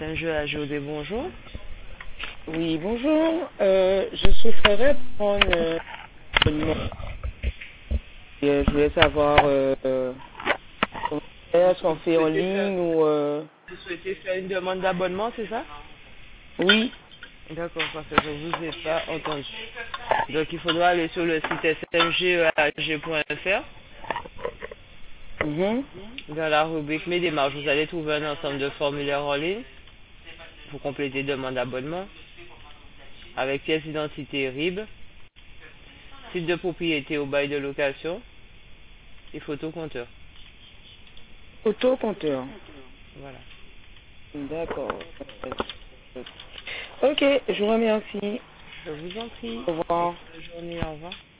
Saint-Jeu à Jodé, bonjour. Oui, bonjour. Je souhaiterais prendre abonnement. Je voulais savoir comment faire, est-ce qu'on fait en ligne ou... Vous souhaitez faire une demande d'abonnement, c'est ça? Oui. D'accord, parce que je ne vous ai pas entendu. Donc il faudra aller sur le site smgeag.fr. Mhm. Dans la rubrique Mes démarches, vous allez trouver un ensemble de formulaires en ligne pour compléter demande d'abonnement avec pièce d'identité RIB, titre de propriété au bail de location et photocompteur. Autocompteur. Voilà. D'accord. Ok, je vous remercie. Je vous en prie. Au revoir. Bonne journée, au revoir.